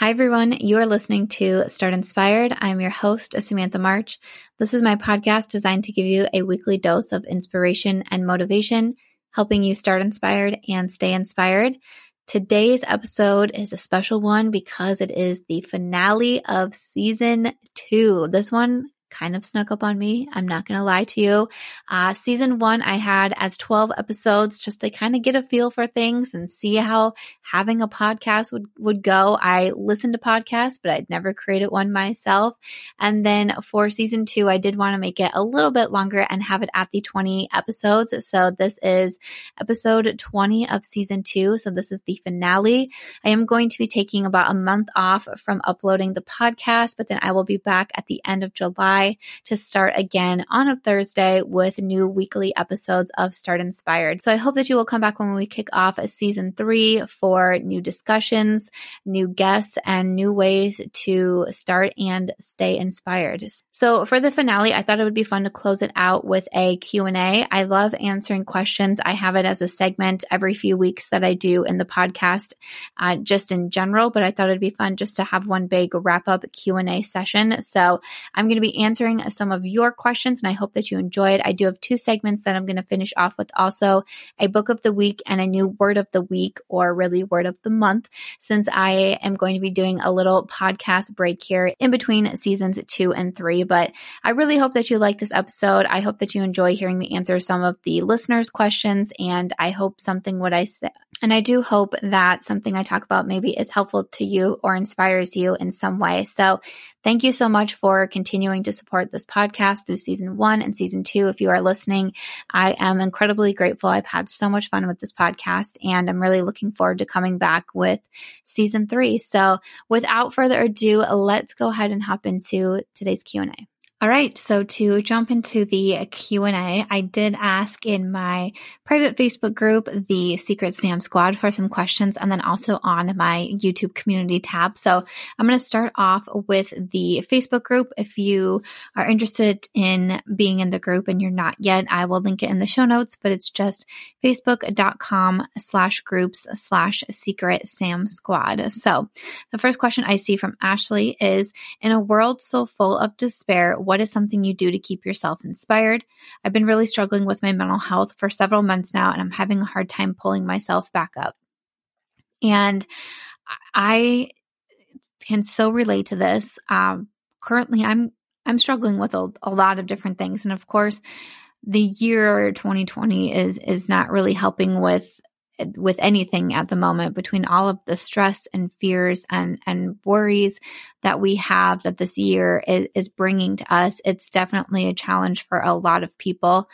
Hi, everyone. You are listening to Start Inspired. I'm your host, Samantha March. This is my podcast designed to give you a weekly dose of inspiration and motivation, helping you start inspired and stay inspired. Today's episode is a special one because it is the finale of season 2. This one kind of snuck up on me. I'm not going to lie to you. Season 1 I had as 12 episodes just to kind of get a feel for things and see how having a podcast would go. I listened to podcasts, but I'd never created one myself. And then for season 2, I did want to make it a little bit longer and have it at the 20 episodes. So this is episode 20 of season 2. So this is the finale. I am going to be taking about a month off from uploading the podcast, but then I will be back at the end of July to start again on a Thursday with new weekly episodes of Start Inspired. So I hope that you will come back when we kick off season 3 for new discussions, new guests, and new ways to start and stay inspired. So for the finale, I thought it would be fun to close it out with a Q&A. I love answering questions. I have it as a segment every few weeks that I do in the podcast, just in general, but I thought it'd be fun just to have one big wrap-up Q&A session. So I'm going to be answering some of your questions, and I hope that you enjoy it. I do have 2 segments that I'm going to finish off with, also a book of the week and a new word of the week, or really word of the month, since I am going to be doing a little podcast break here in between seasons 2 and 3. But I really hope that you like this episode. I hope that you enjoy hearing me answer some of the listeners' questions, and I hope something what I say. And I do hope that something I talk about maybe is helpful to you or inspires you in some way. So thank you so much for continuing to support this podcast through season 1 and season 2. If you are listening, I am incredibly grateful. I've had so much fun with this podcast, and I'm really looking forward to coming back with season 3. So without further ado, let's go ahead and hop into today's Q&A. All right, so to jump into the Q&A, I did ask in my private Facebook group, the Secret Sam Squad, for some questions, and then also on my YouTube community tab. So I'm going to start off with the Facebook group. If you are interested in being in the group and you're not yet, I will link it in the show notes, but it's just facebook.com/groups/Secret Sam Squad. So the first question I see from Ashley is, in a world so full of despair, what is something you do to keep yourself inspired? I've been really struggling with my mental health for several months now, and I'm having a hard time pulling myself back up. And I can so relate to this. Currently, I'm struggling with a lot of different things. And of course, the year 2020 is not really helping with anything at the moment, between all of the stress and fears and worries that we have that this year is bringing to us. It's definitely a challenge for a lot of people.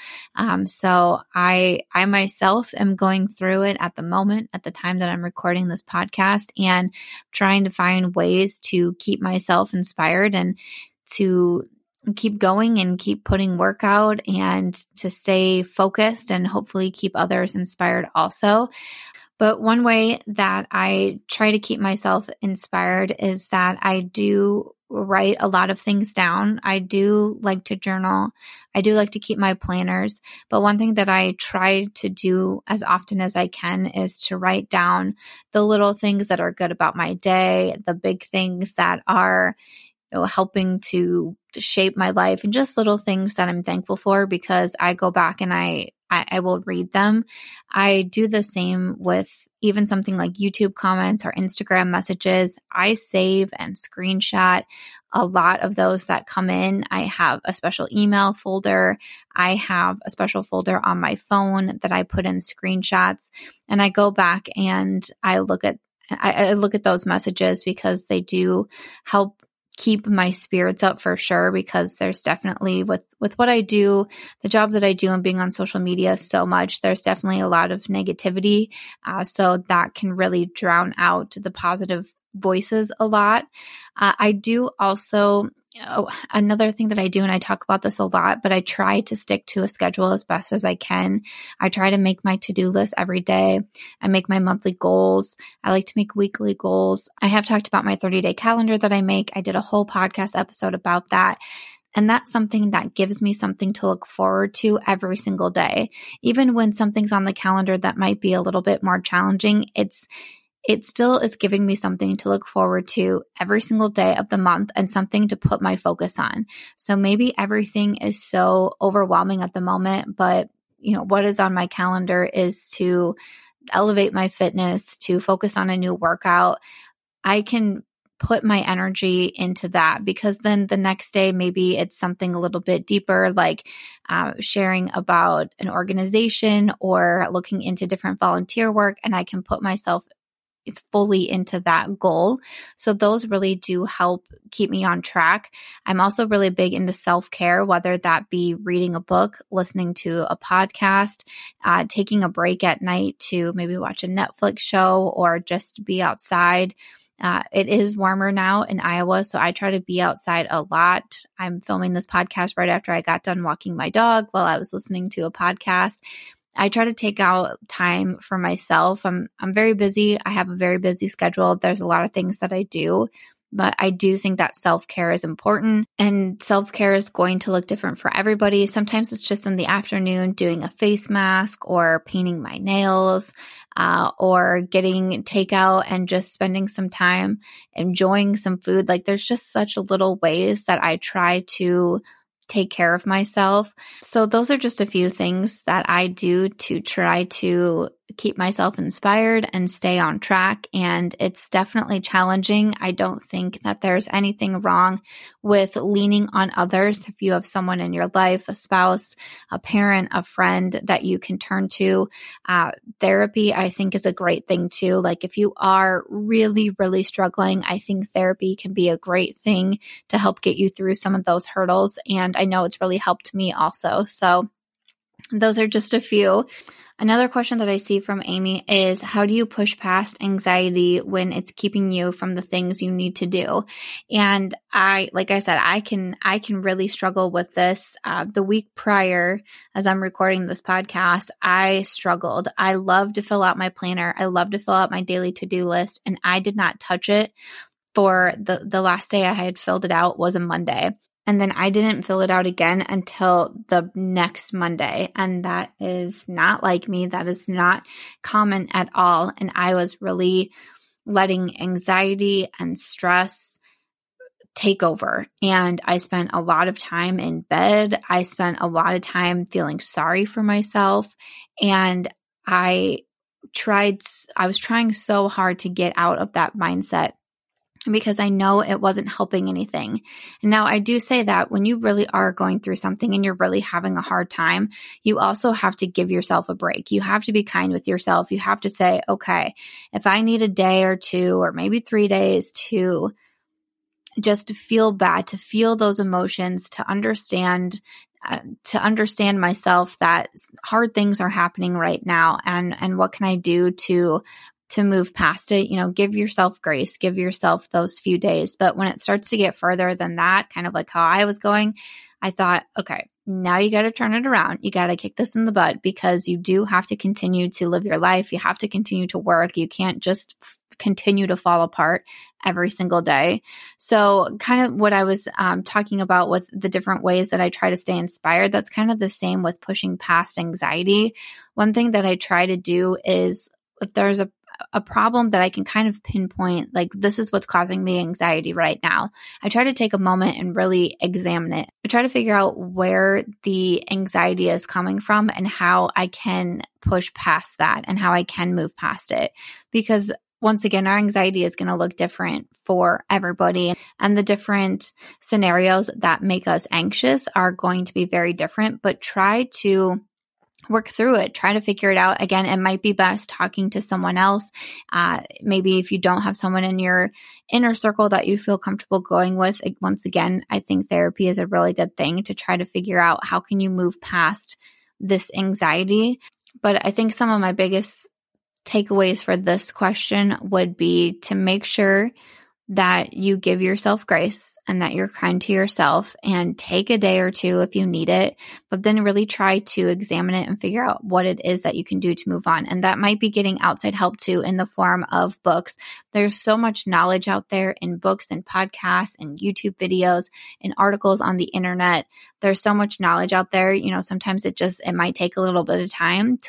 So I myself am going through it at the moment, at the time that I'm recording this podcast, and trying to find ways to keep myself inspired and to keep going and keep putting work out and to stay focused and hopefully keep others inspired also. But one way that I try to keep myself inspired is that I do write a lot of things down. I do like to journal. I do like to keep my planners. But one thing that I try to do as often as I can is to write down the little things that are good about my day, the big things that are helping to shape my life, and just little things that I'm thankful for, because I go back and I will read them. I do the same with even something like YouTube comments or Instagram messages. I save and screenshot a lot of those that come in. I have a special email folder. I have a special folder on my phone that I put in screenshots, and I go back and I look at those messages, because they do help keep my spirits up for sure, because there's definitely with what I do, the job that I do, and being on social media so much, there's definitely a lot of negativity. So that can really drown out the positive voices a lot. I do also, another thing that I do, and I talk about this a lot, but I try to stick to a schedule as best as I can. I try to make my to-do list every day. I make my monthly goals. I like to make weekly goals. I have talked about my 30-day calendar that I make. I did a whole podcast episode about that. And that's something that gives me something to look forward to every single day. Even when something's on the calendar that might be a little bit more challenging, it still is giving me something to look forward to every single day of the month and something to put my focus on. So maybe everything is so overwhelming at the moment, but what is on my calendar is to elevate my fitness, to focus on a new workout. I can put my energy into that, because then the next day, maybe it's something a little bit deeper, like sharing about an organization or looking into different volunteer work, and I can put myself fully into that goal. So those really do help keep me on track. I'm also really big into self-care, whether that be reading a book, listening to a podcast, taking a break at night to maybe watch a Netflix show or just be outside. It is warmer now in Iowa, so I try to be outside a lot. I'm filming this podcast right after I got done walking my dog while I was listening to a podcast. I try to take out time for myself. I'm very busy. I have a very busy schedule. There's a lot of things that I do, but I do think that self-care is important, and self-care is going to look different for everybody. Sometimes it's just in the afternoon doing a face mask or painting my nails, or getting takeout and just spending some time enjoying some food. Like, there's just such little ways that I try to take care of myself. So those are just a few things that I do to try to keep myself inspired and stay on track. And it's definitely challenging. I don't think that there's anything wrong with leaning on others. If you have someone in your life, a spouse, a parent, a friend that you can turn to, therapy, I think, is a great thing too. Like, if you are really, really struggling, I think therapy can be a great thing to help get you through some of those hurdles. And I know it's really helped me also. So those are just a few. Another question that I see from Amy is, how do you push past anxiety when it's keeping you from the things you need to do? And like I said, I can really struggle with this. The week prior, as I'm recording this podcast, I struggled. I love to fill out my planner. I love to fill out my daily to-do list, and I did not touch it for the last day I had filled it out was a Monday. And then I didn't fill it out again until the next Monday. And that is not like me. That is not common at all. And I was really letting anxiety and stress take over. And I spent a lot of time in bed. I spent a lot of time feeling sorry for myself. And I was trying so hard to get out of that mindset, because I know it wasn't helping anything. And now I do say that when you really are going through something and you're really having a hard time, you also have to give yourself a break. You have to be kind with yourself. You have to say, okay, if I need a day or two or maybe 3 days to just feel bad, to feel those emotions, to understand myself that hard things are happening right now, and what can I do to move past it. Give yourself grace, give yourself those few days. But when it starts to get further than that, kind of like how I was going, I thought, okay, now you got to turn it around. You got to kick this in the butt, because you do have to continue to live your life. You have to continue to work. You can't just continue to fall apart every single day. So kind of what I was talking about with the different ways that I try to stay inspired, that's kind of the same with pushing past anxiety. One thing that I try to do is, if there's a problem that I can kind of pinpoint, like, this is what's causing me anxiety right now, I try to take a moment and really examine it. I try to figure out where the anxiety is coming from and how I can push past that and how I can move past it. Because once again, our anxiety is going to look different for everybody, and the different scenarios that make us anxious are going to be very different, but try to work through it. Try to figure it out. Again, it might be best talking to someone else. Maybe if you don't have someone in your inner circle that you feel comfortable going with, once again, I think therapy is a really good thing to try to figure out how can you move past this anxiety. But I think some of my biggest takeaways for this question would be to make sure that you give yourself grace and that you're kind to yourself, and take a day or two if you need it, but then really try to examine it and figure out what it is that you can do to move on. And that might be getting outside help too, in the form of books. There's so much knowledge out there in books and podcasts and YouTube videos and articles on the internet. There's so much knowledge out there. Sometimes it might take a little bit of time to look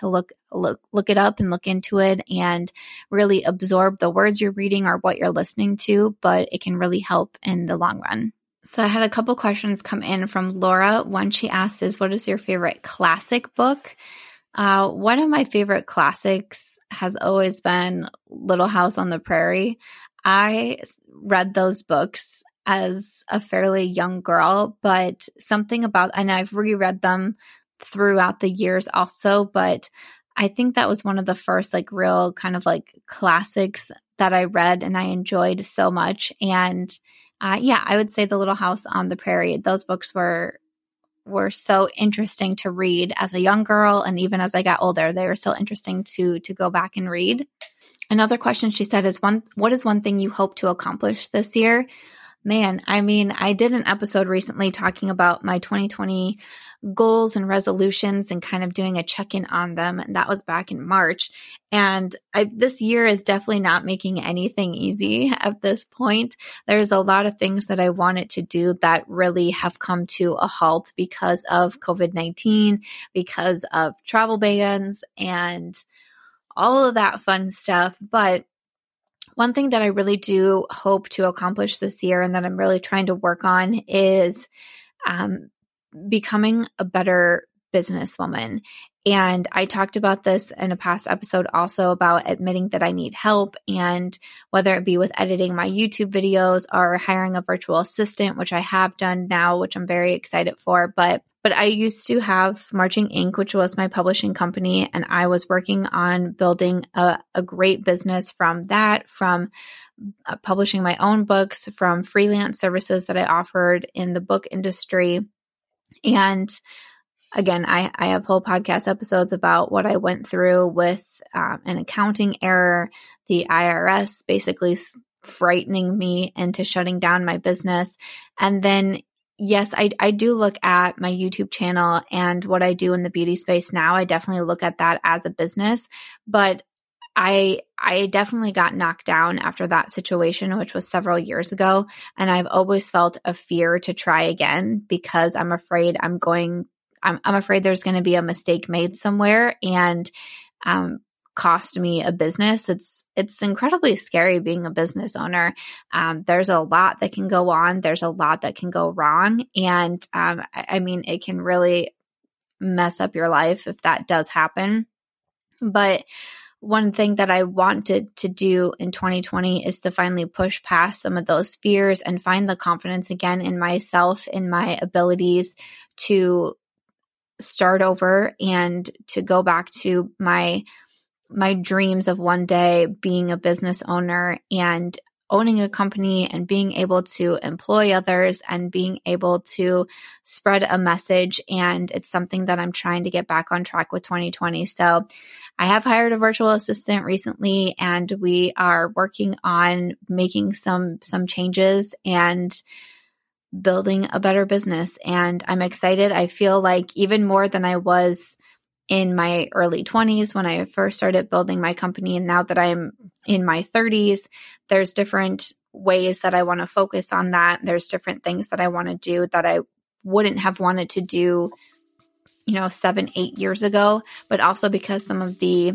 look it up and look into it and really absorb the words you're reading or what you're listening to, but it can really help in the long run. So I had a couple questions come in from Laura. One she asked is, what is your favorite classic book? One of my favorite classics has always been Little House on the Prairie. I read those books as a fairly young girl, but something about, and I've reread them throughout the years also, but I think that was one of the first like real kind of like classics that I read and I enjoyed so much. And I would say The Little House on the Prairie. Those books were so interesting to read as a young girl, and even as I got older, they were so interesting to go back and read. Another question she said is, what is one thing you hope to accomplish this year? Man, I mean, I did an episode recently talking about my 2020 goals and resolutions and kind of doing a check-in on them. And that was back in March. And this year is definitely not making anything easy at this point. There's a lot of things that I wanted to do that really have come to a halt because of COVID-19, because of travel bans and all of that fun stuff. But one thing that I really do hope to accomplish this year and that I'm really trying to work on is becoming a better businesswoman. And I talked about this in a past episode also about admitting that I need help, and whether it be with editing my YouTube videos or hiring a virtual assistant, which I have done now, which I'm very excited for. But I used to have Marching Ink, which was my publishing company, and I was working on building a great business from that, from publishing my own books, from freelance services that I offered in the book industry. And again, I have whole podcast episodes about what I went through with an accounting error, the IRS basically frightening me into shutting down my business. And then, yes, I do look at my YouTube channel and what I do in the beauty space now. I definitely look at that as a business, but I definitely got knocked down after that situation, which was several years ago. And I've always felt a fear to try again because I'm afraid I'm afraid there's going to be a mistake made somewhere and cost me a business. It's incredibly scary being a business owner. There's a lot that can go on. There's a lot that can go wrong. And I mean, it can really mess up your life if that does happen. But one thing that I wanted to do in 2020 is to finally push past some of those fears and find the confidence again in myself, in my abilities to start over and to go back to my dreams of one day being a business owner and owning a company and being able to employ others and being able to spread a message. And it's something that I'm trying to get back on track with 2020. So I have hired a virtual assistant recently, and we are working on making some changes and building a better business. And I'm excited. I feel like even more than I was in my early 20s when I first started building my company, and now that I'm in my 30s, there's different ways that I want to focus on that. There's different things that I want to do that I wouldn't have wanted to do, 7-8 years ago, but also because some of the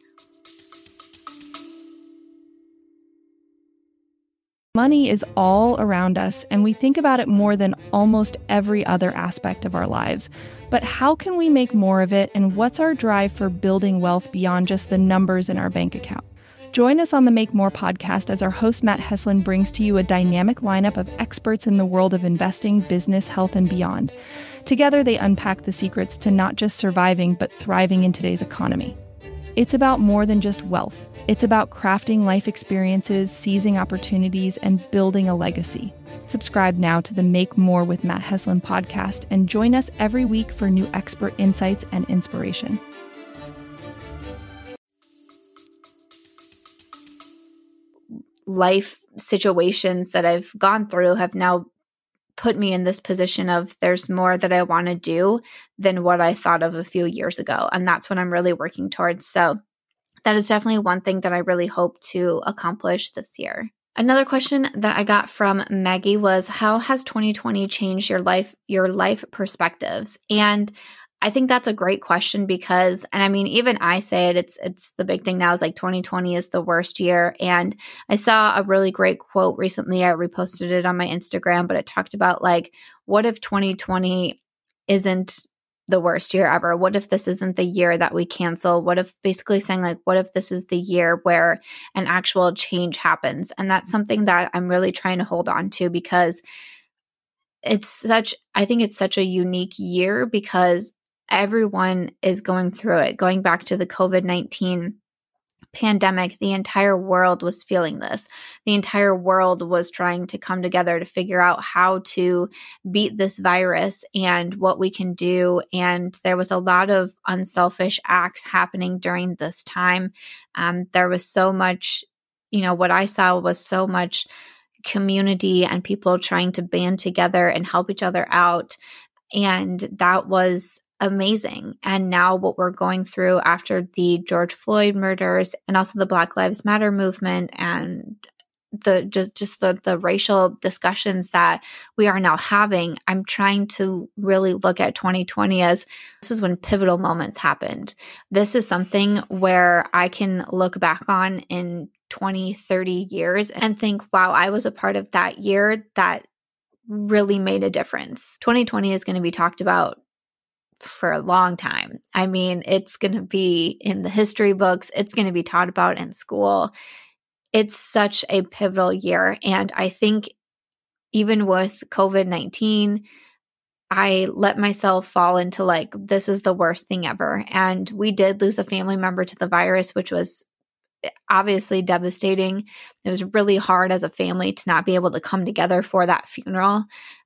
money is all around us, and we think about it more than almost every other aspect of our lives. But how can we make more of it, and what's our drive for building wealth beyond just the numbers in our bank account? Join us on the Make More podcast as our host Matt Heslin brings to you a dynamic lineup of experts in the world of investing, business, health, and beyond. Together, they unpack the secrets to not just surviving, but thriving in today's economy. It's about more than just wealth. It's about crafting life experiences, seizing opportunities, and building a legacy. Subscribe now to the Make More with Matt Heslin podcast and join us every week for new expert insights and inspiration. Life situations that I've gone through have now put me in this position of there's more that I want to do than what I thought of a few years ago. And that's what I'm really working towards. So that is definitely one thing that I really hope to accomplish this year. Another question that I got from Maggie was, how has 2020 changed your life perspectives? And I think that's a great question because, and I mean, even I say it, it's the big thing now is like 2020 is the worst year. And I saw a really great quote recently. I reposted it on my Instagram, but it talked about like, what if 2020 isn't the worst year ever? What if this isn't the year that we cancel? What if basically saying like, what if this is the year where an actual change happens? And that's something that I'm really trying to hold on to because I think it's such a unique year because everyone is going through it. Going back to the COVID-19 pandemic, the entire world was feeling this. The entire world was trying to come together to figure out how to beat this virus and what we can do. And there was a lot of unselfish acts happening during this time. There was so much, what I saw was so much community and people trying to band together and help each other out. And that was amazing. And now what we're going through after the George Floyd murders and also the Black Lives Matter movement and the racial discussions that we are now having, I'm trying to really look at 2020 as this is when pivotal moments happened. This is something where I can look back on in 20, 30 years and think, wow, I was a part of that year that really made a difference. 2020 is going to be talked about for a long time. I mean, it's going to be in the history books. It's going to be taught about in school. It's such a pivotal year. And I think even with COVID-19, I let myself fall into like, this is the worst thing ever. And we did lose a family member to the virus, which was obviously devastating. It was really hard as a family to not be able to come together for that funeral.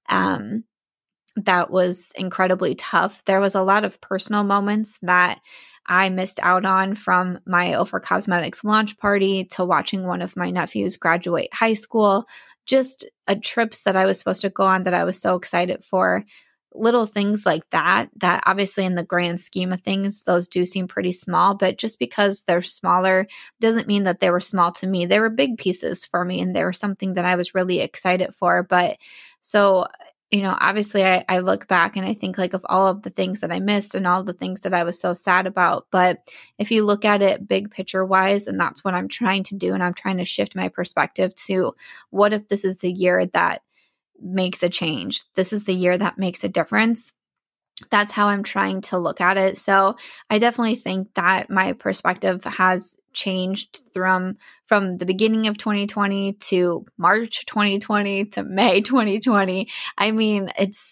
That was incredibly tough. There was a lot of personal moments that I missed out on, from my Ophir Cosmetics launch party to watching one of my nephews graduate high school, just trips that I was supposed to go on that I was so excited for. Little things like that obviously in the grand scheme of things, those do seem pretty small, but just because they're smaller doesn't mean that they were small to me. They were big pieces for me and they were something that I was really excited for. But so, obviously I look back and I think like of all of the things that I missed and all the things that I was so sad about. But if you look at it big picture wise, and that's what I'm trying to do, and I'm trying to shift my perspective to what if this is the year that makes a change? This is the year that makes a difference. That's how I'm trying to look at it. So I definitely think that my perspective has changed from the beginning of 2020 to March 2020 to May 2020. I mean,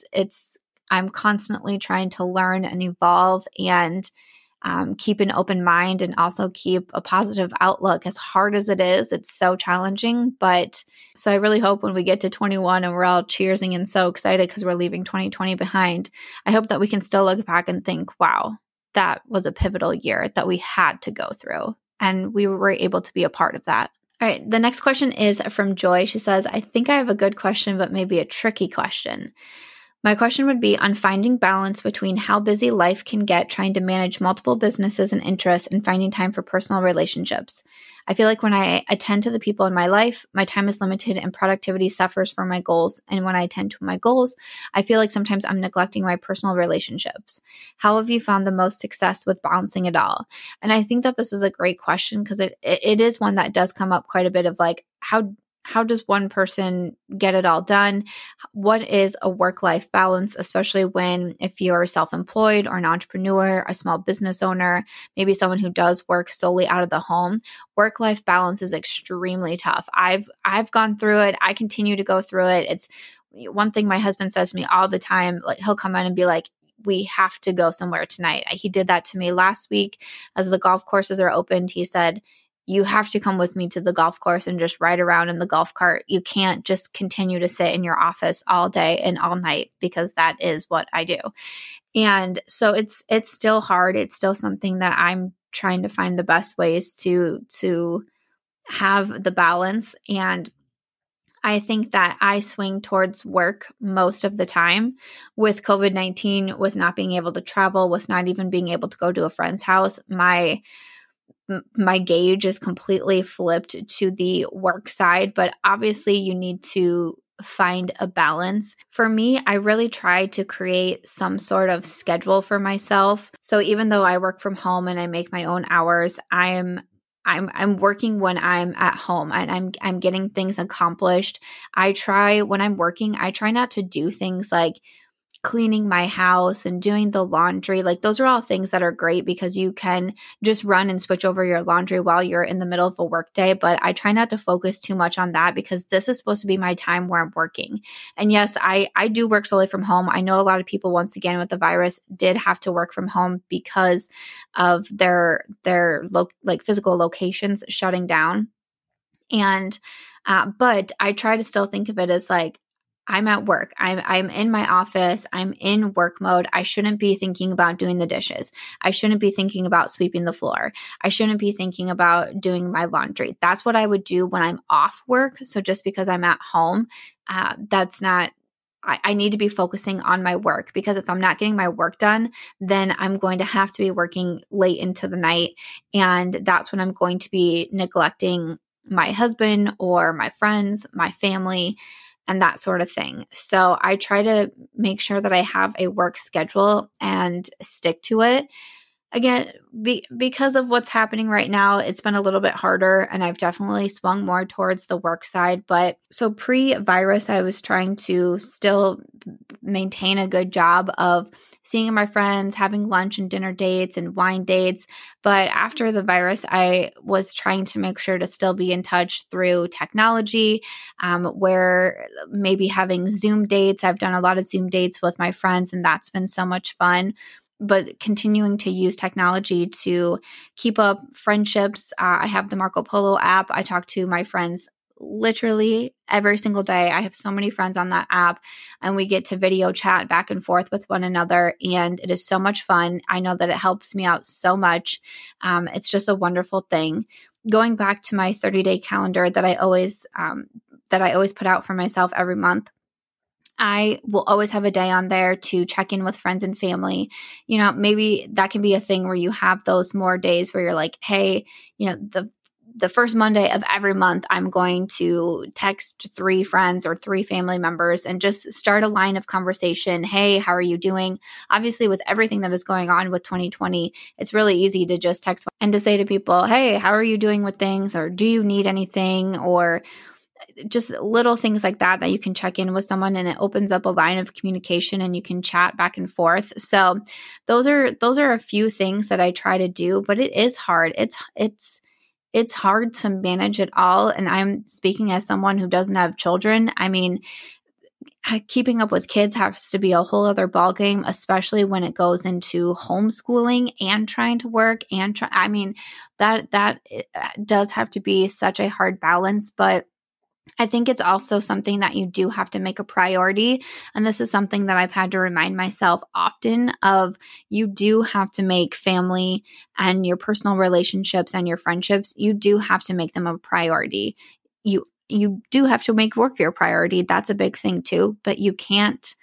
I'm constantly trying to learn and evolve and keep an open mind and also keep a positive outlook. As hard as it is, it's so challenging. But so I really hope when we get to 21 and we're all cheersing and so excited because we're leaving 2020 behind, I hope that we can still look back and think, wow, that was a pivotal year that we had to go through. And we were able to be a part of that. All right. The next question is from Joy. She says, I think I have a good question, but maybe a tricky question. My question would be on finding balance between how busy life can get trying to manage multiple businesses and interests and finding time for personal relationships. I feel like when I attend to the people in my life, my time is limited and productivity suffers from my goals. And when I attend to my goals, I feel like sometimes I'm neglecting my personal relationships. How have you found the most success with balancing it all? And I think that this is a great question because it is one that does come up quite a bit of like, how does one person get it all done? What is a work-life balance, especially if you're self-employed or an entrepreneur, a small business owner, maybe someone who does work solely out of the home? Work-life balance is extremely tough. I've gone through it. I continue to go through it. It's one thing my husband says to me all the time. Like he'll come in and be like, we have to go somewhere tonight. He did that to me last week as the golf courses are opened. He said, you have to come with me to the golf course and just ride around in the golf cart. You can't just continue to sit in your office all day and all night, because that is what I do. And so it's still hard. It's still something that I'm trying to find the best ways to have the balance. And I think that I swing towards work most of the time. With COVID-19, with not being able to travel, with not even being able to go to a friend's house, my gauge is completely flipped to the work side. But obviously you need to find a balance. For me, I really try to create some sort of schedule for myself. So even though I work from home and I make my own hours, I'm working when I'm at home and I'm getting things accomplished. When I'm working, I try not to do things like cleaning my house and doing the laundry. Like those are all things that are great because you can just run and switch over your laundry while you're in the middle of a workday. But I try not to focus too much on that because this is supposed to be my time where I'm working. And yes, I do work solely from home. I know a lot of people, once again, with the virus did have to work from home because of their physical locations shutting down. And, but I try to still think of it as like, I'm at work. I'm in my office. I'm in work mode. I shouldn't be thinking about doing the dishes. I shouldn't be thinking about sweeping the floor. I shouldn't be thinking about doing my laundry. That's what I would do when I'm off work. So just because I'm at home, that's not, I need to be focusing on my work because if I'm not getting my work done, then I'm going to have to be working late into the night. And that's when I'm going to be neglecting my husband or my friends, my family, and that sort of thing. So I try to make sure that I have a work schedule and stick to it. Again, because of what's happening right now, it's been a little bit harder and I've definitely swung more towards the work side. But so pre-virus, I was trying to still maintain a good job of seeing my friends, having lunch and dinner dates and wine dates. But after the virus, I was trying to make sure to still be in touch through technology, where maybe having Zoom dates. I've done a lot of Zoom dates with my friends, and that's been so much fun. But continuing to use technology to keep up friendships. I have the Marco Polo app. I talk to my friends literally every single day. I have so many friends on that app and we get to video chat back and forth with one another. And it is so much fun. I know that it helps me out so much. It's just a wonderful thing. Going back to my 30-day calendar that I always put out for myself every month, I will always have a day on there to check in with friends and family. You know, maybe that can be a thing where you have those more days where you're like, hey, you know, the first Monday of every month, I'm going to text 3 friends or 3 family members and just start a line of conversation. Hey, how are you doing? Obviously, with everything that is going on with 2020, it's really easy to just text and to say to people, hey, how are you doing with things? Or do you need anything? Or just little things like that you can check in with someone, and it opens up a line of communication and you can chat back and forth. So those are a few things that I try to do, but it is hard. It's hard to manage it all. And I'm speaking as someone who doesn't have children. I mean, keeping up with kids has to be a whole other ballgame, especially when it goes into homeschooling and trying to work and that does have to be such a hard balance. But I think it's also something that you do have to make a priority. And this is something that I've had to remind myself often of. You do have to make family and your personal relationships and your friendships, you do have to make them a priority. You do have to make work your priority. That's a big thing too, but you can't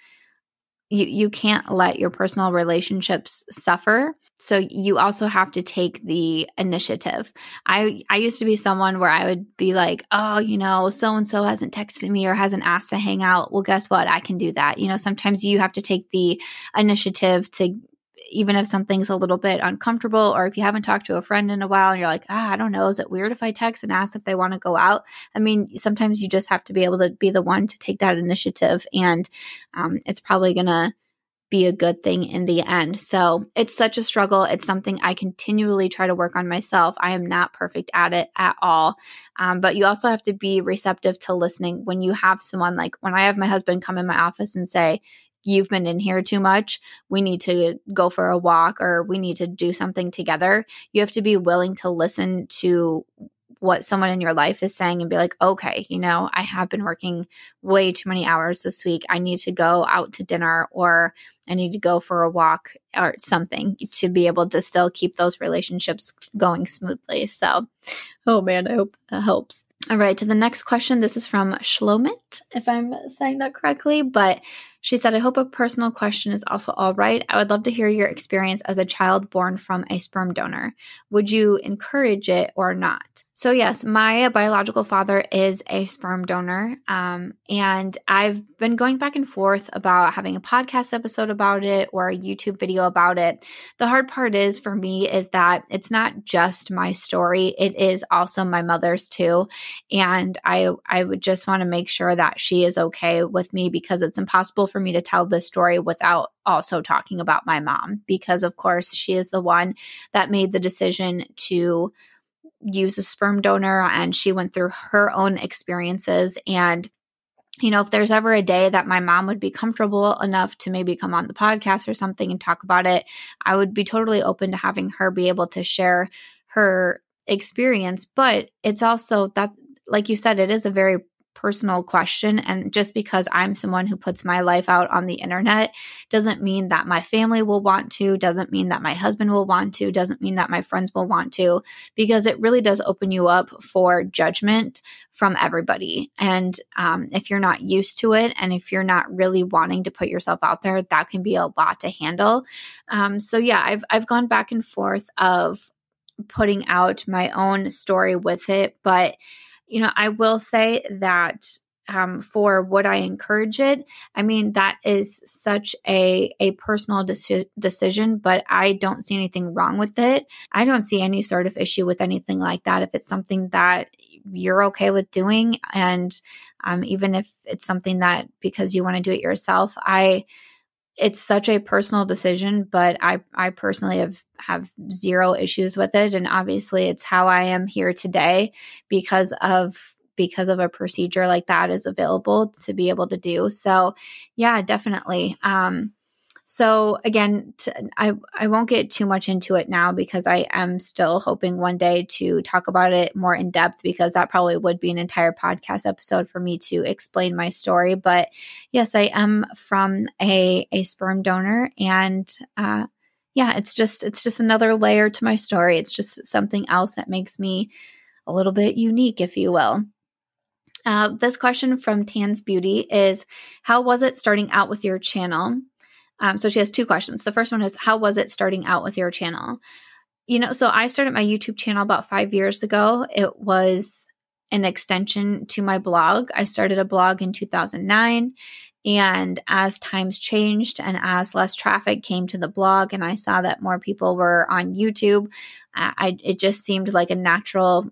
let your personal relationships suffer. So you also have to take the initiative. I used to be someone where I would be like, oh, you know, so-and-so hasn't texted me or hasn't asked to hang out. Well, guess what? I can do that. You know, sometimes you have to take the initiative to, even if something's a little bit uncomfortable, or if you haven't talked to a friend in a while and you're like, I don't know, is it weird if I text and ask if they want to go out? I mean, sometimes you just have to be able to be the one to take that initiative, and it's probably going to be a good thing in the end. So it's such a struggle. It's something I continually try to work on myself. I am not perfect at it at all. But you also have to be receptive to listening. When you have someone, like when I have my husband come in my office and say, you've been in here too much, we need to go for a walk, or we need to do something together. You have to be willing to listen to what someone in your life is saying and be like, okay, you know, I have been working way too many hours this week. I need to go out to dinner, or I need to go for a walk or something to be able to still keep those relationships going smoothly. So, oh man, I hope that helps. All right, to the next question. This is from Shlomit, if I'm saying that correctly, but She said, I hope a personal question is also all right. I would love to hear your experience as a child born from a sperm donor. Would you encourage it or not? So yes, my biological father is a sperm donor. And I've been going back and forth about having a podcast episode about it or a YouTube video about it. The hard part is for me is that it's not just my story. It is also my mother's too. And I would just want to make sure that she is okay with me, because it's impossible for me to tell this story without also talking about my mom, because of course she is the one that made the decision to use a sperm donor, and she went through her own experiences. And, if there's ever a day that my mom would be comfortable enough to maybe come on the podcast or something and talk about it, I would be totally open to having her be able to share her experience. But it's also that, like you said, it is a very personal question. And just because I'm someone who puts my life out on the internet doesn't mean that my family will want to, doesn't mean that my husband will want to, doesn't mean that my friends will want to, because it really does open you up for judgment from everybody. And if you're not used to it, and if you're not really wanting to put yourself out there, that can be a lot to handle. So yeah, I've gone back and forth of putting out my own story with it, but I will say that for would I encourage it? I mean, that is such a personal decision, but I don't see anything wrong with it. I don't see any sort of issue with anything like that if it's something that you're okay with doing. And even if it's something that because you want to do it yourself, it's such a personal decision, but I personally have zero issues with it. And obviously it's how I am here today because of a procedure like that is available to be able to do. So yeah, definitely. So again, I won't get too much into it now because I am still hoping one day to talk about it more in depth, because that probably would be an entire podcast episode for me to explain my story. But yes, I am from a sperm donor, and yeah, it's just another layer to my story. It's just something else that makes me a little bit unique, if you will. This question from Tan's Beauty is, how was it starting out with your channel? So she has two questions. The first one is, how was it starting out with your channel? So I started my YouTube channel about 5 years ago. It was an extension to my blog. I started a blog in 2009. And as times changed and as less traffic came to the blog and I saw that more people were on YouTube, it just seemed like a natural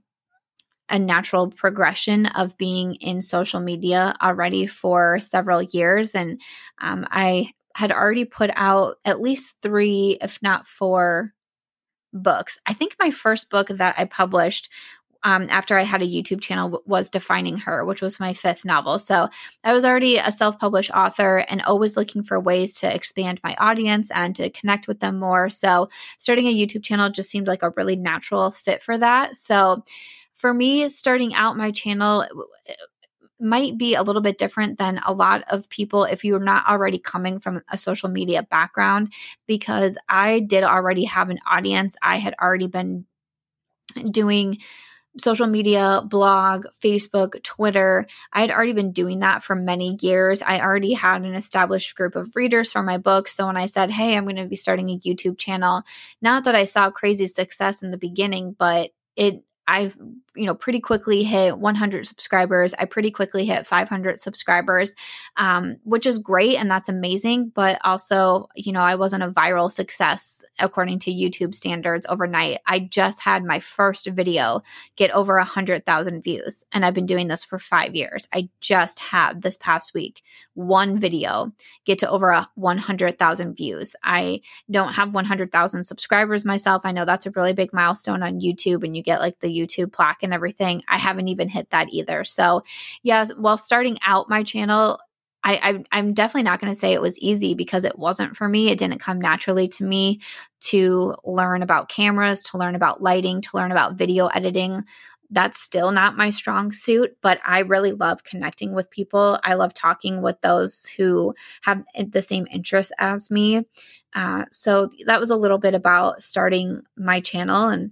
progression of being in social media already for several years. And I had already put out at least 3, if not 4 books. I think my first book that I published after I had a YouTube channel was Defining Her, which was my 5th novel. So I was already a self-published author and always looking for ways to expand my audience and to connect with them more. So starting a YouTube channel just seemed like a really natural fit for that. So for me, starting out my channel might be a little bit different than a lot of people if you're not already coming from a social media background, because I did already have an audience. I had already been doing social media, blog, Facebook, Twitter. I had already been doing that for many years. I already had an established group of readers for my book. So when I said, hey, I'm going to be starting a YouTube channel, not that I saw crazy success in the beginning, but I've pretty quickly hit 100 subscribers. I pretty quickly hit 500 subscribers, which is great. And that's amazing. But also, I wasn't a viral success according to YouTube standards overnight. I just had my first video get over 100,000 views. And I've been doing this for 5 years. I just had this past week, one video get to over 100,000 views. I don't have 100,000 subscribers myself. I know that's a really big milestone on YouTube, and you get like the YouTube plaque and everything. I haven't even hit that either. So yeah, while starting out my channel, I'm definitely not going to say it was easy, because it wasn't for me. It didn't come naturally to me to learn about cameras, to learn about lighting, to learn about video editing. That's still not my strong suit, but I really love connecting with people. I love talking with those who have the same interests as me. So that was a little bit about starting my channel, and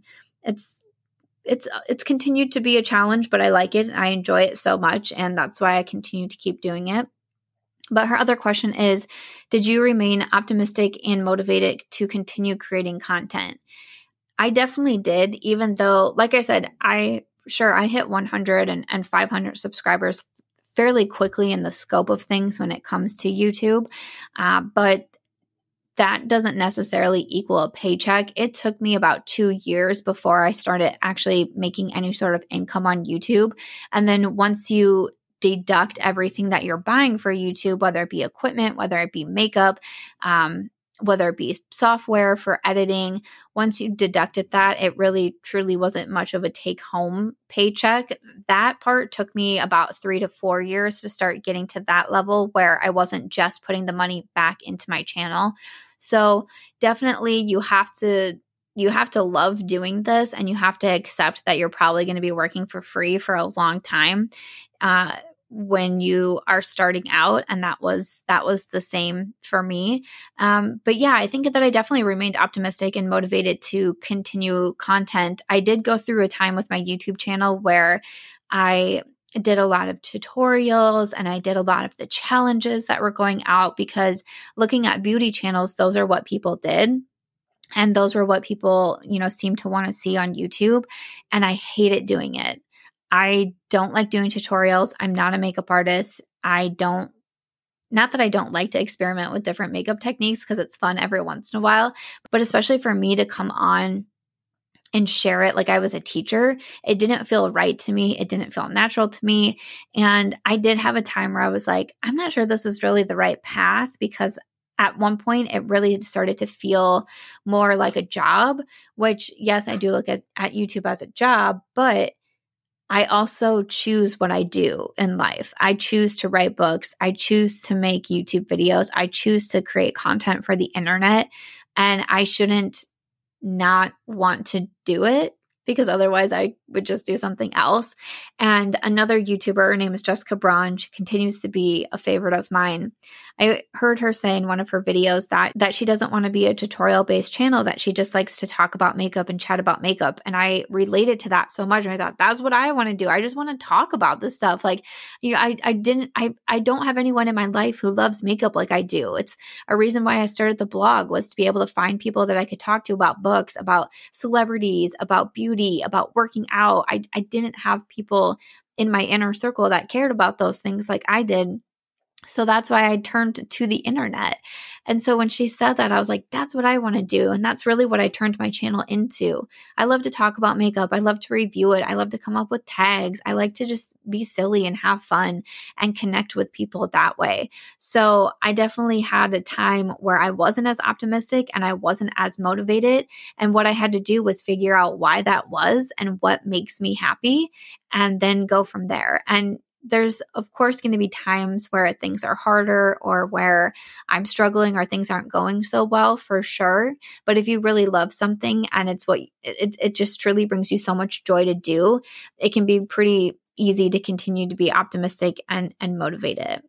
it's continued to be a challenge, but I like it. I enjoy it so much, and that's why I continue to keep doing it. But her other question is, did you remain optimistic and motivated to continue creating content? I definitely did, even though, like I said, I hit 100 and 500 subscribers fairly quickly in the scope of things when it comes to YouTube. But that doesn't necessarily equal a paycheck. It took me about 2 years before I started actually making any sort of income on YouTube. And then once you deduct everything that you're buying for YouTube, whether it be equipment, whether it be makeup, whether it be software for editing, once you deducted that, it really truly wasn't much of a take home paycheck. That part took me about 3 to 4 years to start getting to that level where I wasn't just putting the money back into my channel. So definitely you have to love doing this, and you have to accept that you're probably going to be working for free for a long time when you are starting out. And that was the same for me. But yeah, I think that I definitely remained optimistic and motivated to continue content. I did go through a time with my YouTube channel where I did a lot of tutorials and I did a lot of the challenges that were going out, because looking at beauty channels, those are what people did. And those were what people, seem to want to see on YouTube. And I hated doing it. I don't like doing tutorials. I'm not a makeup artist. Not that I don't like to experiment with different makeup techniques, because it's fun every once in a while, but especially for me to come on and share it like I was a teacher, it didn't feel right to me. It didn't feel natural to me. And I did have a time where I was like, I'm not sure this is really the right path, because at one point it really started to feel more like a job, which yes, I do look at YouTube as a job, but I also choose what I do in life. I choose to write books. I choose to make YouTube videos. I choose to create content for the internet, and I shouldn't not want to do it, because otherwise I would just do something else. And another YouTuber, her name is Jessica Braun. She continues to be a favorite of mine. I heard her say in one of her videos that she doesn't want to be a tutorial-based channel, that she just likes to talk about makeup and chat about makeup. And I related to that so much. And I thought, that's what I want to do. I just want to talk about this stuff. Like, I don't have anyone in my life who loves makeup like I do. It's a reason why I started the blog, was to be able to find people that I could talk to about books, about celebrities, about beauty, about working out. I didn't have people in my inner circle that cared about those things like I did. So that's why I turned to the internet. And so when she said that, I was like, that's what I want to do. And that's really what I turned my channel into. I love to talk about makeup. I love to review it. I love to come up with tags. I like to just be silly and have fun and connect with people that way. So I definitely had a time where I wasn't as optimistic and I wasn't as motivated. And what I had to do was figure out why that was and what makes me happy, and then go from there. And there's, of course, going to be times where things are harder, or where I'm struggling, or things aren't going so well, for sure. But if you really love something and it's what it just truly brings you so much joy to do, it can be pretty easy to continue to be optimistic and motivated.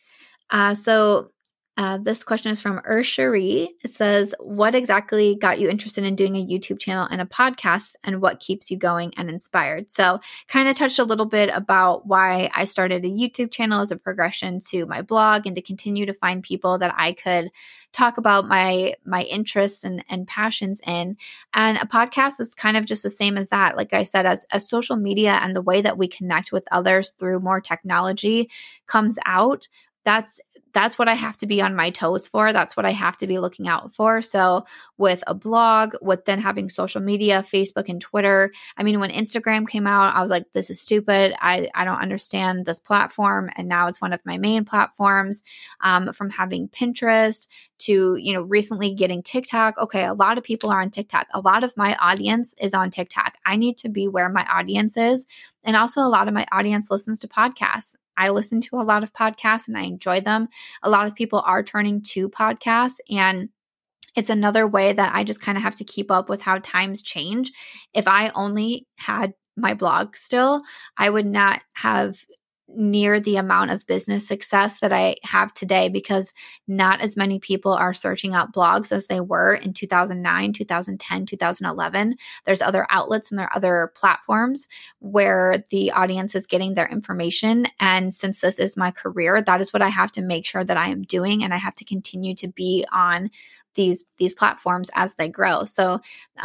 This question is from Urshari. It says, what exactly got you interested in doing a YouTube channel and a podcast, and what keeps you going and inspired? So kind of touched a little bit about why I started a YouTube channel as a progression to my blog, and to continue to find people that I could talk about my interests and passions in. And a podcast is kind of just the same as that. Like I said, as social media and the way that we connect with others through more technology comes out, that's what I have to be on my toes for. That's what I have to be looking out for. So with a blog, with then having social media, Facebook and Twitter. I mean, when Instagram came out, I was like, this is stupid. I don't understand this platform. And now it's one of my main platforms. From having Pinterest to, recently getting TikTok. Okay, a lot of people are on TikTok. A lot of my audience is on TikTok. I need to be where my audience is. And also a lot of my audience listens to podcasts. I listen to a lot of podcasts and I enjoy them. A lot of people are turning to podcasts, and it's another way that I just kind of have to keep up with how times change. If I only had my blog still, I would not have near the amount of business success that I have today, because not as many people are searching out blogs as they were in 2009, 2010, 2011. There's other outlets and there are other platforms where the audience is getting their information. And since this is my career, that is what I have to make sure that I am doing. And I have to continue to be on these platforms as they grow. So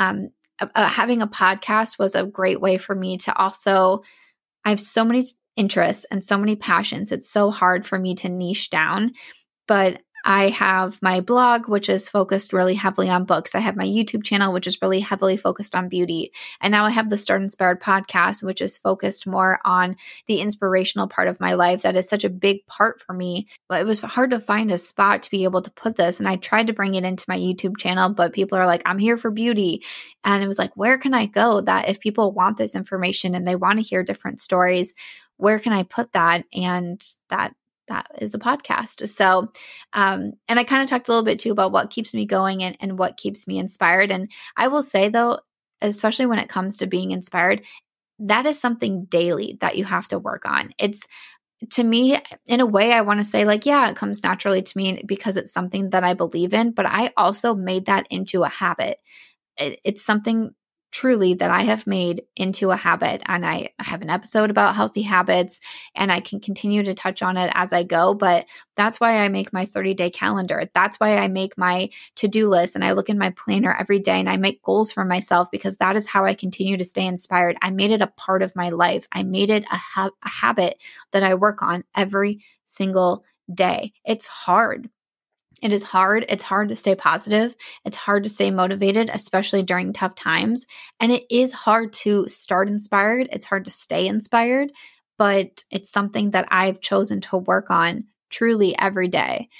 having a podcast was a great way for me to also, I have so many interests and so many passions. It's so hard for me to niche down, but I have my blog, which is focused really heavily on books. I have my YouTube channel, which is really heavily focused on beauty. And now I have the Start Inspired podcast, which is focused more on the inspirational part of my life. That is such a big part for me. But it was hard to find a spot to be able to put this. And I tried to bring it into my YouTube channel, but people are like, I'm here for beauty. And it was like, where can I go that if people want this information and they want to hear different stories, where can I put that? And that is a podcast. So, and I kind of talked a little bit too about what keeps me going and what keeps me inspired. And I will say though, especially when it comes to being inspired, that is something daily that you have to work on. It's, to me, in a way, I want to say like, yeah, it comes naturally to me because it's something that I believe in, but I also made that into a habit. It's something truly that I have made into a habit. And I have an episode about healthy habits and I can continue to touch on it as I go. But that's why I make my 30-day calendar. That's why I make my to-do list and I look in my planner every day and I make goals for myself, because that is how I continue to stay inspired. I made it a part of my life. I made it a habit that I work on every single day. It's hard. It is hard. It's hard to stay positive. It's hard to stay motivated, especially during tough times. And it is hard to start inspired. It's hard to stay inspired, but it's something that I've chosen to work on truly every day.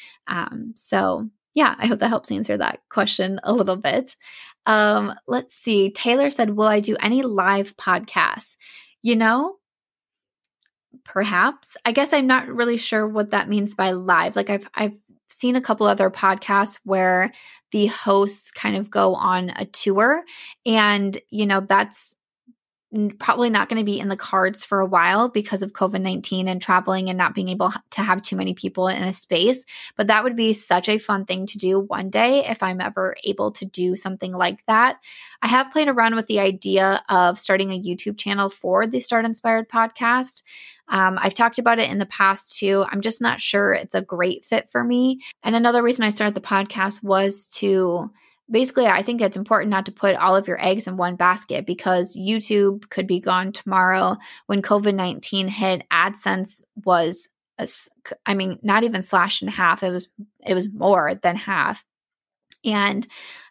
So yeah, I hope that helps answer that question a little bit. Let's see. Taylor said, will I do any live podcasts? Perhaps. I guess I'm not really sure what that means by live. Like I've seen a couple other podcasts where the hosts kind of go on a tour and, that's probably not going to be in the cards for a while because of COVID-19 and traveling and not being able to have too many people in a space. But that would be such a fun thing to do one day if I'm ever able to do something like that. I have played around with the idea of starting a YouTube channel for the Start Inspired podcast. I've talked about it in the past too. I'm just not sure it's a great fit for me. And another reason I started the podcast was to basically, I think it's important not to put all of your eggs in one basket, because YouTube could be gone tomorrow. When COVID-19 hit, AdSense was, not even slashed in half. It was more than half. And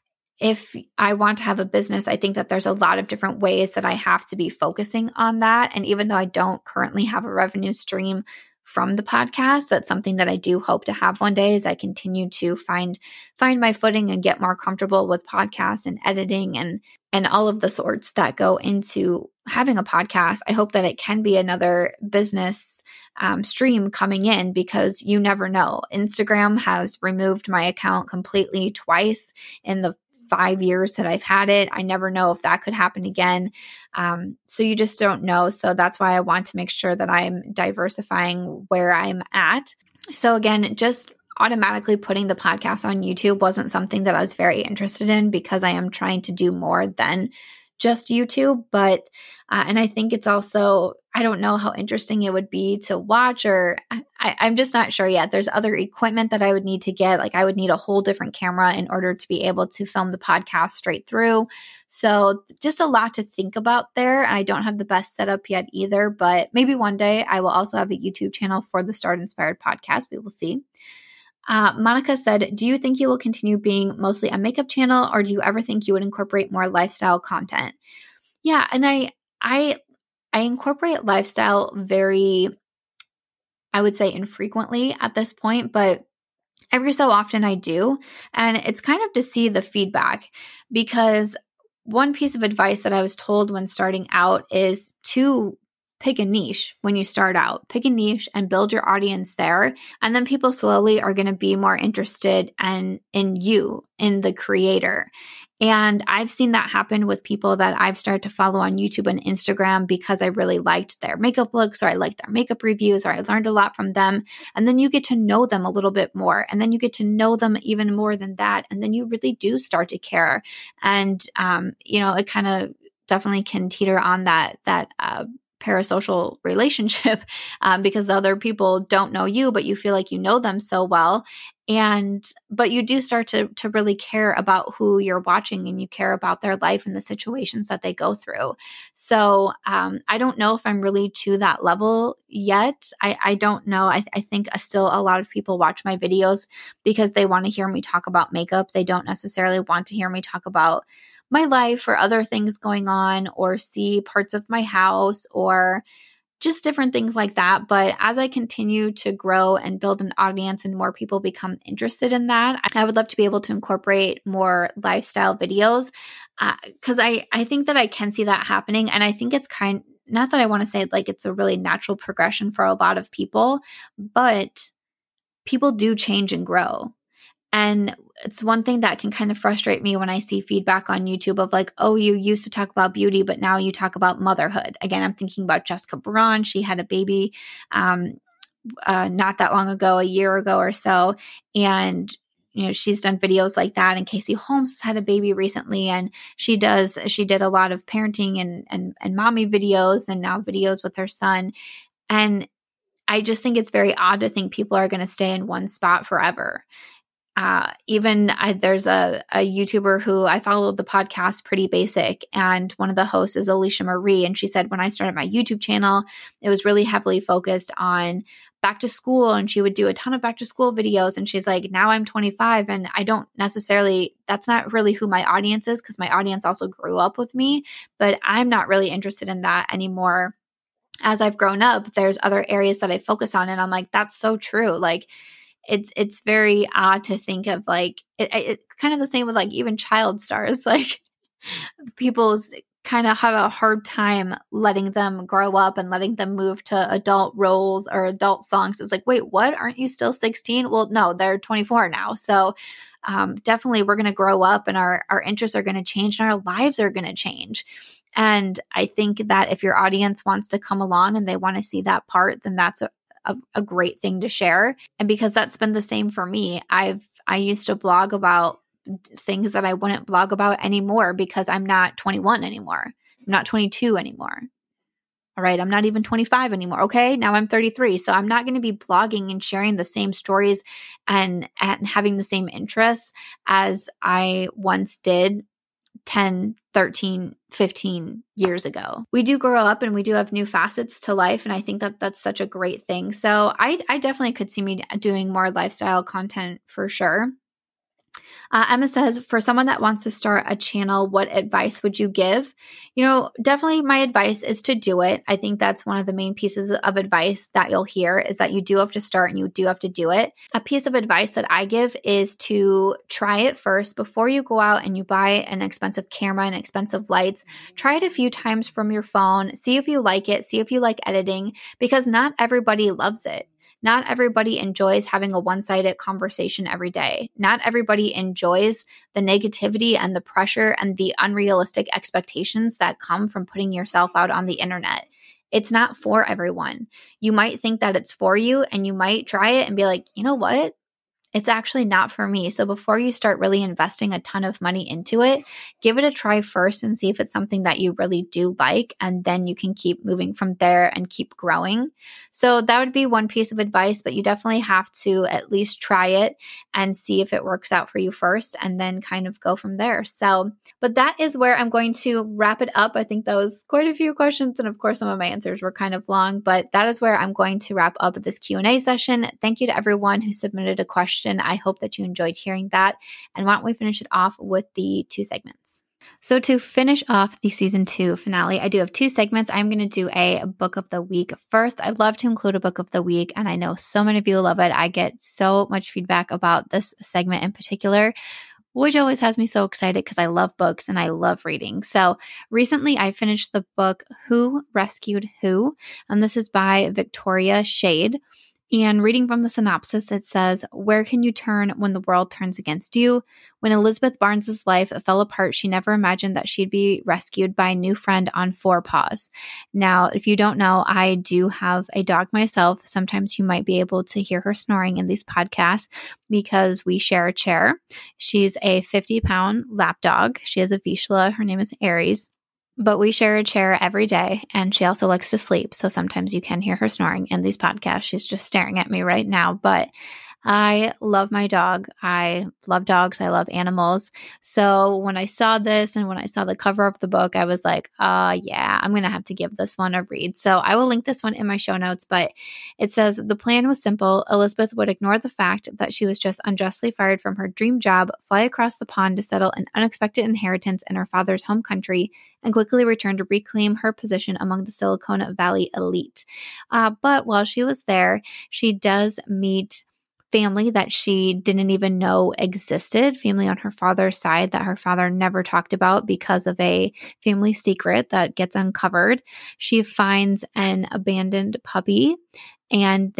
if I want to have a business, I think that there's a lot of different ways that I have to be focusing on that. And even though I don't currently have a revenue stream from the podcast, that's something that I do hope to have one day as I continue to find my footing and get more comfortable with podcasts and editing and all of the sorts that go into having a podcast. I hope that it can be another business stream coming in, because you never know. Instagram has removed my account completely twice in the 5 years that I've had it. I never know if that could happen again. So you just don't know. So that's why I want to make sure that I'm diversifying where I'm at. So again, just automatically putting the podcast on YouTube wasn't something that I was very interested in, because I am trying to do more than just YouTube. But, and I think it's also, I don't know how interesting it would be to watch, or I'm just not sure yet. There's other equipment that I would need to get. Like I would need a whole different camera in order to be able to film the podcast straight through. So just a lot to think about there. I don't have the best setup yet either, but maybe one day I will also have a YouTube channel for the Start Inspired podcast. We will see. Monica said, do you think you will continue being mostly a makeup channel, or do you ever think you would incorporate more lifestyle content? Yeah. And I incorporate lifestyle very, I would say, infrequently at this point, but every so often I do. And it's kind of to see the feedback, because one piece of advice that I was told when starting out is to pick a niche when you start out. Pick a niche and build your audience there. And then people slowly are going to be more interested in you, in the creator. And I've seen that happen with people that I've started to follow on YouTube and Instagram because I really liked their makeup looks, or I liked their makeup reviews, or I learned a lot from them. And then you get to know them a little bit more. And then you get to know them even more than that. And then you really do start to care. And, it kind of definitely can teeter on that parasocial relationship because the other people don't know you, but you feel like you know them so well. But you do start to really care about who you're watching, and you care about their life and the situations that they go through. So I don't know if I'm really to that level yet. I don't know. I think still a lot of people watch my videos because they want to hear me talk about makeup. They don't necessarily want to hear me talk about my life or other things going on, or see parts of my house, or just different things like that. But as I continue to grow and build an audience and more people become interested in that, I would love to be able to incorporate more lifestyle videos because I think that I can see that happening. And I think it's not that I want to say like it's a really natural progression for a lot of people, but people do change and grow. And it's one thing that can kind of frustrate me when I see feedback on YouTube of like, oh, you used to talk about beauty, but now you talk about motherhood. Again, I'm thinking about Jessica Braun. She had a baby not that long ago, a year ago or so. And she's done videos like that. And Casey Holmes has had a baby recently, and she did a lot of parenting and mommy videos, and now videos with her son. And I just think it's very odd to think people are going to stay in one spot forever. There's a YouTuber who I follow the podcast Pretty Basic, and one of the hosts is Alicia Marie. And she said, when I started my YouTube channel, it was really heavily focused on back to school, and she would do a ton of back to school videos. And she's like, now I'm 25 and I don't necessarily, that's not really who my audience is, because my audience also grew up with me, but I'm not really interested in that anymore. As I've grown up, there's other areas that I focus on. And I'm like, that's so true. Like, it's very odd to think of like, it's kind of the same with like even child stars, like people kind of have a hard time letting them grow up and letting them move to adult roles or adult songs. It's like, wait, what? Aren't you still 16? Well, no, they're 24 now. So definitely we're going to grow up, and our interests are going to change, and our lives are going to change. And I think that if your audience wants to come along and they want to see that part, then that's a great thing to share. And because that's been the same for me, I used to blog about things that I wouldn't blog about anymore because I'm not 21 anymore. I'm not 22 anymore. All right. I'm not even 25 anymore. Okay. Now I'm 33. So I'm not going to be blogging and sharing the same stories and having the same interests as I once did 10, 13, 15 years ago. We do grow up and we do have new facets to life. And I think that that's such a great thing. So I definitely could see me doing more lifestyle content for sure. Emma says, for someone that wants to start a channel, what advice would you give? Definitely my advice is to do it. I think that's one of the main pieces of advice that you'll hear is that you do have to start and you do have to do it. A piece of advice that I give is to try it first before you go out and you buy an expensive camera and expensive lights. Try it a few times from your phone. See if you like it. See if you like editing, because not everybody loves it. Not everybody enjoys having a one-sided conversation every day. Not everybody enjoys the negativity and the pressure and the unrealistic expectations that come from putting yourself out on the internet. It's not for everyone. You might think that it's for you, and you might try it and be like, you know what? It's actually not for me. So before you start really investing a ton of money into it, give it a try first and see if it's something that you really do like. And then you can keep moving from there and keep growing. So that would be one piece of advice, but you definitely have to at least try it and see if it works out for you first, and then kind of go from there. So, but that is where I'm going to wrap it up. I think that was quite a few questions. And of course, some of my answers were kind of long, but that is where I'm going to wrap up this Q&A session. Thank you to everyone who submitted a question. I hope that you enjoyed hearing that. And why don't we finish it off with the 2 segments? So to finish off the season 2 finale, I do have 2 segments. I'm going to do a book of the week first. I love to include a book of the week, and I know so many of you love it. I get so much feedback about this segment in particular. which always has me so excited because I love books and I love reading. So recently I finished the book Who Rescued Who, and this is by Victoria Shade. And reading from the synopsis, it says, "Where can you turn when the world turns against you? When Elizabeth Barnes's life fell apart, she never imagined that she'd be rescued by a new friend on 4 paws." Now, if you don't know, I do have a dog myself. Sometimes you might be able to hear her snoring in these podcasts because we share a chair. She's a 50-pound lap dog. She has a Vizsla. Her name is Aries. But we share a chair every day, and she also likes to sleep. So sometimes you can hear her snoring in these podcasts. She's just staring at me right now. But I love my dog. I love dogs. I love animals. So when I saw this and when I saw the cover of the book, I was like, yeah, I'm going to have to give this one a read. So I will link this one in my show notes, but it says the plan was simple. Elizabeth would ignore the fact that she was just unjustly fired from her dream job, fly across the pond to settle an unexpected inheritance in her father's home country, and quickly return to reclaim her position among the Silicon Valley elite. But while she was there, she does meet family that she didn't even know existed, family on her father's side that her father never talked about because of a family secret that gets uncovered. She finds an abandoned puppy, and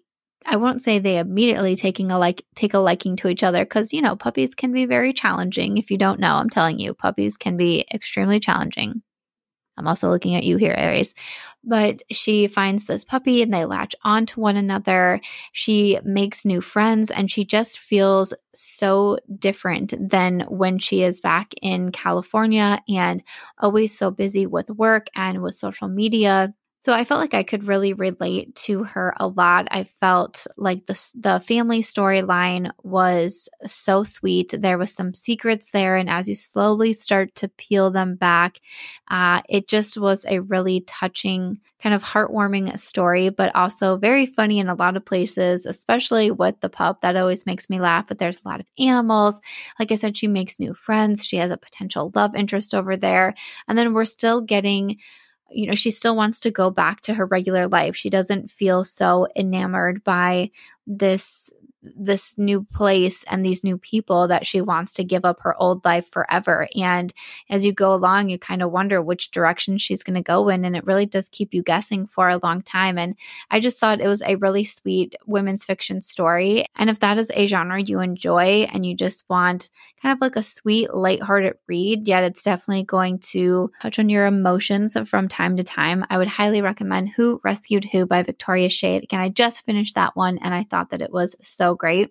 I won't say they immediately take a liking to each other because, puppies can be very challenging. If you don't know, I'm telling you, puppies can be extremely challenging. I'm also looking at you here, Aries. But she finds this puppy and they latch on to one another. She makes new friends and she just feels so different than when she is back in California and always so busy with work and with social media. So I felt like I could really relate to her a lot. I felt like the family storyline was so sweet. There was some secrets there, and as you slowly start to peel them back, it just was a really touching, kind of heartwarming story, but also very funny in a lot of places, especially with the pup. That always makes me laugh, but there's a lot of animals. Like I said, she makes new friends. She has a potential love interest over there. And then we're still getting she still wants to go back to her regular life. She doesn't feel so enamored by this new place and these new people that she wants to give up her old life forever. And as you go along, you kind of wonder which direction she's going to go in. And it really does keep you guessing for a long time. And I just thought it was a really sweet women's fiction story. And if that is a genre you enjoy and you just want kind of like a sweet, lighthearted read, yet it's definitely going to touch on your emotions from time to time, I would highly recommend Who Rescued Who by Victoria Shade. Again, I just finished that one and I thought that it was so great.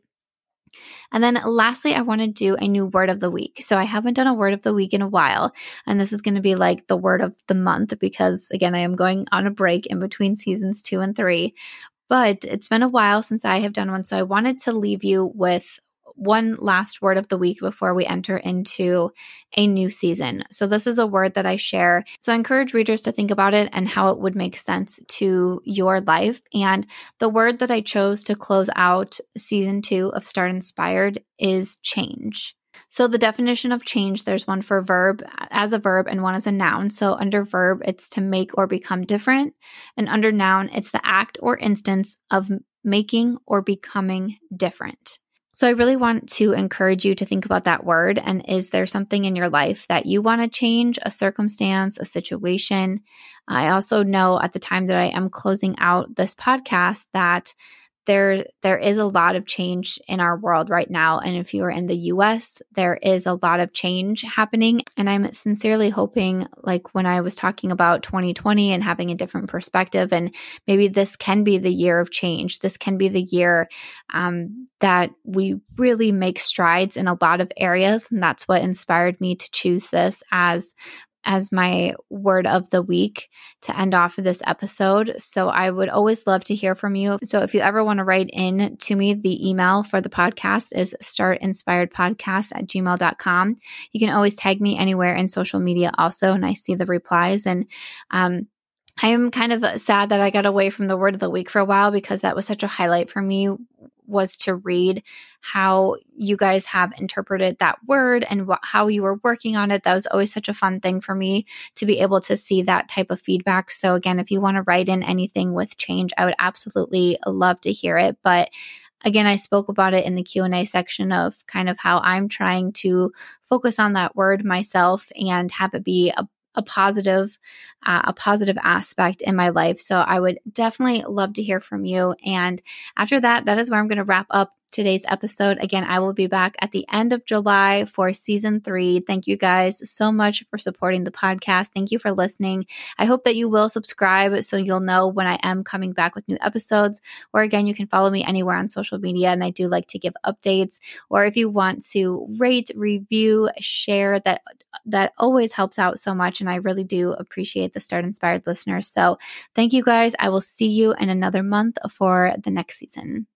And then lastly, I want to do a new word of the week. So I haven't done a word of the week in a while, and this is going to be like the word of the month because, again, I am going on a break in between seasons 2 and 3, but it's been a while since I have done one. So I wanted to leave you with one last word of the week before we enter into a new season. So this is a word that I share. So I encourage readers to think about it and how it would make sense to your life. And the word that I chose to close out season 2 of Start Inspired is change. So the definition of change, there's one for verb as a verb and one as a noun. So under verb, it's to make or become different. And under noun, it's the act or instance of making or becoming different. So I really want to encourage you to think about that word. And is there something in your life that you want to change, a circumstance, a situation? I also know at the time that I am closing out this podcast that there is a lot of change in our world right now. And if you are in the US, there is a lot of change happening. And I'm sincerely hoping, like when I was talking about 2020 and having a different perspective, and maybe this can be the year of change. This can be the year that we really make strides in a lot of areas. And that's what inspired me to choose this as my word of the week to end off of this episode. So I would always love to hear from you. So if you ever want to write in to me, the email for the podcast is startinspiredpodcast@gmail.com. You can always tag me anywhere in social media also, and I see the replies. And I am kind of sad that I got away from the word of the week for a while because that was such a highlight for me, was to read how you guys have interpreted that word and how you were working on it. That was always such a fun thing for me to be able to see that type of feedback. So again, if you want to write in anything with change, I would absolutely love to hear it. But again, I spoke about it in the Q&A section of kind of how I'm trying to focus on that word myself and have it be a positive aspect in my life. So I would definitely love to hear from you. And after that, that is where I'm going to wrap up today's episode. Again, I will be back at the end of July for season 3. Thank you guys so much for supporting the podcast. Thank you for listening. I hope that you will subscribe so you'll know when I am coming back with new episodes. Or again, you can follow me anywhere on social media, and I do like to give updates. Or if you want to rate, review, share, that always helps out so much. And I really do appreciate the Start Inspired listeners. So thank you guys. I will see you in another month for the next season.